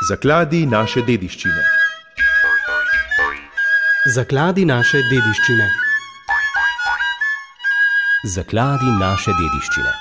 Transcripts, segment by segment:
Zakladi naše dediščine. Zakladi naše dediščine. Zakladi naše dediščine.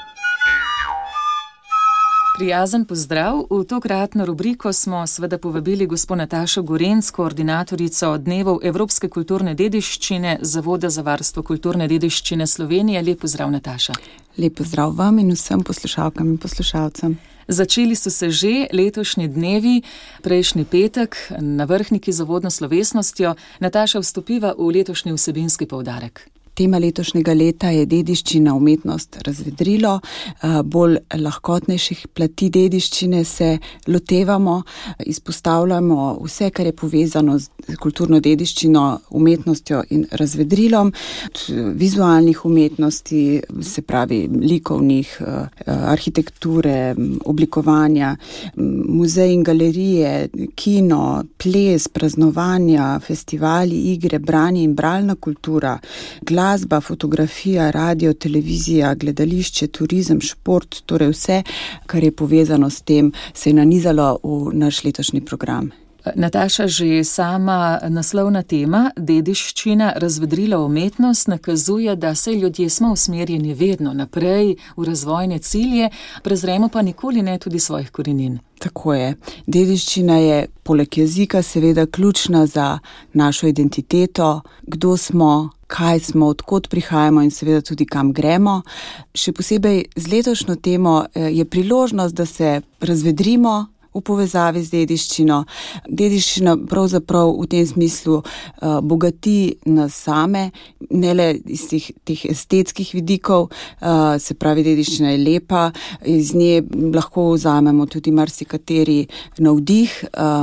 Prijazen pozdrav. V tokratno rubriko smo seveda povabili gospo Natašo Gorenc, koordinatorico Dnevov Evropske kulturne dediščine Zavoda za varstvo kulturne dediščine Slovenije. Lep pozdrav, Nataša. Lep pozdrav vam in vsem poslušalkam in poslušalcem. Začeli so se že letošnji dnevi, prejšnji petek, na Vrhniki z uvodno slovesnostjo. Nataša, vstopiva v letošnji vsebinski poudarek. Tema letošnjega leta je dediščina, umetnost, razvedrilo. Bolj lahkotnejših plati dediščine se lotevamo, izpostavljamo vse, kar je povezano z kulturno dediščino, umetnostjo in razvedrilom, vizualnih umetnosti, se pravi likovnih, arhitekture, oblikovanja, muzeji in galerije, kino, ples, praznovanja, festivali, igre, branje in bralna kultura, glasba, fotografija, radio, televizija, gledališče, turizem, šport, torej vse, kar je povezano s tem, se je nanizalo v naš letošnji program. Nataša, že sama naslovna tema, dediščina, razvedrila umetnost, nakazuje, da se ljudje smo usmerjeni vedno naprej v razvojne cilje, prezremo pa nikoli ne tudi svojih korenin. Tako je. Dediščina je poleg jezika seveda ključna za našo identiteto, kdo smo, kaj smo, odkot prihajamo in seveda tudi kam gremo. Še posebej z letošnjo temo je priložnost, da se razvedrimo v povezavi z dediščino. Dediščina pravzaprav v tem smislu bogati nas same, ne le iz teh estetskih vidikov, se pravi, dediščina je lepa, iz nje lahko vzamemo tudi marsikateri navdih,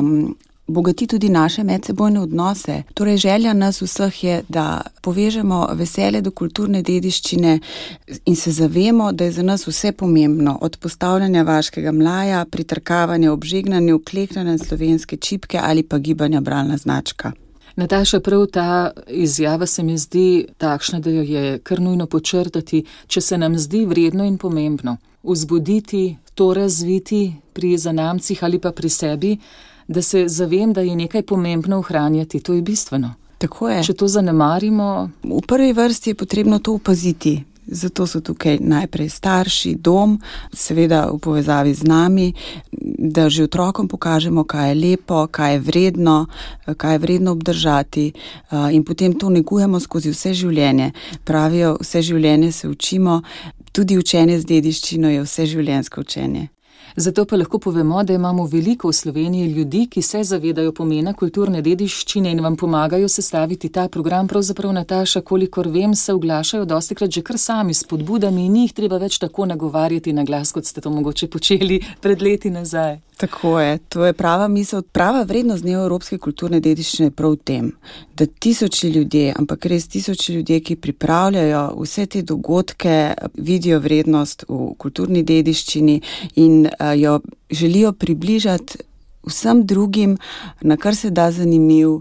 bogati tudi naše medsebojne odnose. Torej, želja nas vseh je, da povežemo veselje do kulturne dediščine in se zavemo, da je za nas vse pomembno, od postavljanja vaškega mlaja, pritrkavanja ob žegnanju, klekljanja slovenske čipke ali pa gibanja bralna značka. Nataša, prav ta izjava se mi zdi takšna, da jo je kar nujno počrtati, če se nam zdi vredno in pomembno vzbuditi, to razviti pri zanamcih ali pa pri sebi, da se zavem, da je nekaj pomembno ohranjati, to je bistveno. Tako je. Če to zanemarimo... V prvi vrsti je potrebno to opaziti. Zato so tukaj najprej starši, dom, seveda v povezavi z nami, da že otrokom pokažemo, kaj je lepo, kaj je vredno obdržati in potem to negujemo skozi vse življenje. Pravijo, vse življenje se učimo, tudi učenje z dediščino je vse življenjsko učenje. Zato pa lahko povemo, da imamo veliko v Sloveniji ljudi, ki se zavedajo pomena kulturne dediščine in vam pomagajo sestaviti ta program. Pravzaprav, Nataša, kolikor vem, se oglašajo dostikrat že kar sami s spodbudami in ni jih treba več tako nagovarjati na glas, kot ste to mogoče počeli pred leti nazaj. Tako je, to je prava misel. Prava vrednost Dneva Evropske kulturne dediščine prav v tem, da tisoči ljudje, ampak res tisoči ljudje, ki pripravljajo vse te dogodke, vidijo vrednost v kulturni dediščini in jo želijo približati vsem drugim na kar se da zanimiv,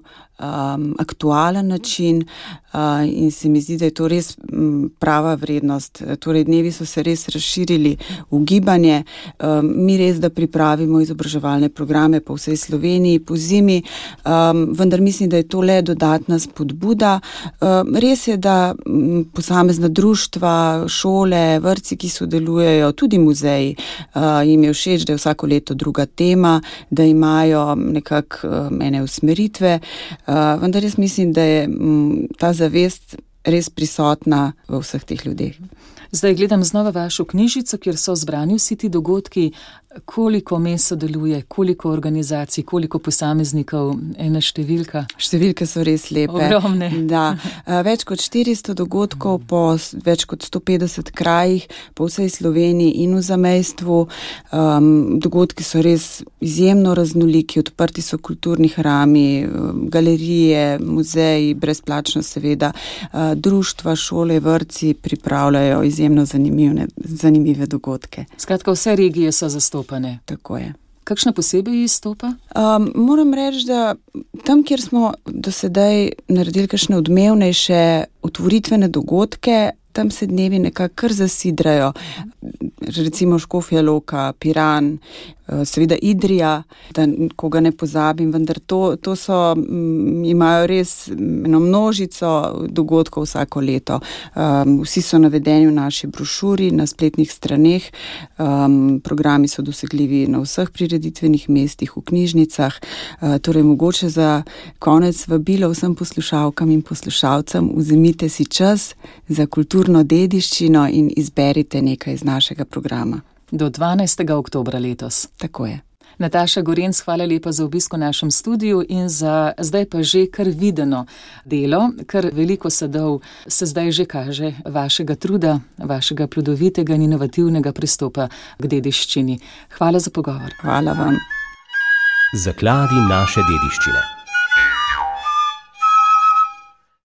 aktualen način in se mi zdi, da je to res prava vrednost. Torej, dnevi so se res razširili v gibanje. Mi res, da pripravimo izobraževalne programe po vsej Sloveniji, po zimi, vendar mislim, da je to le dodatna spodbuda. Res je, da posamezna društva, šole, vrtci, ki sodelujejo, tudi muzeji, jim je všeč, da je vsako leto druga tema, da imajo nekako ene usmeritve, vendar jaz mislim, da je ta zavest res prisotna v vseh teh ljudeh. Zdaj gledam znova vašo knjižico, kjer so zbrani vsi ti dogodki. Koliko mest sodeluje, koliko organizacij, koliko posameznikov, ena številka? Številke so res lepe. Ogromne. Da. Več kot 400 dogodkov po več kot 150 krajih po vsej Sloveniji in v zamejstvu. Dogodki so res izjemno raznoliki, odprti so kulturni hrami, galerije, muzeji, brezplačno seveda, društva, šole, vrtci pripravljajo izjemno zanimive dogodke. Skratka, vse regije so zastopane. Tako je. Kakšna posebej izstopa? Moram reči, da tam, kjer smo do sedaj naredili kakšne odmevnejše otvoritvene dogodke, tam se dnevi nekako kar zasidrajo. Recimo Škofja Loka, Piran, seveda Idrija, da koga ne pozabim, vendar to so, imajo res eno množico dogodkov vsako leto. Vsi so navedeni v naši brošuri, na spletnih straneh, programi so dosegljivi na vseh prireditvenih mestih, v knjižnicah, torej mogoče za konec vabilo vsem poslušalkam in poslušalcem, vzemite si čas za kulturno dediščino in izberite nekaj iz našega programa. Do 12. oktobra letos. Tako je. Nataša Gorenc, hvala lepa za obisk v našem studiu in za zdaj pa že kar videno delo, kar veliko sadov se zdaj že kaže vašega truda, vašega plodovitega in inovativnega pristopa k dediščini. Hvala za pogovor. Hvala vam. Zakladi naše dediščine.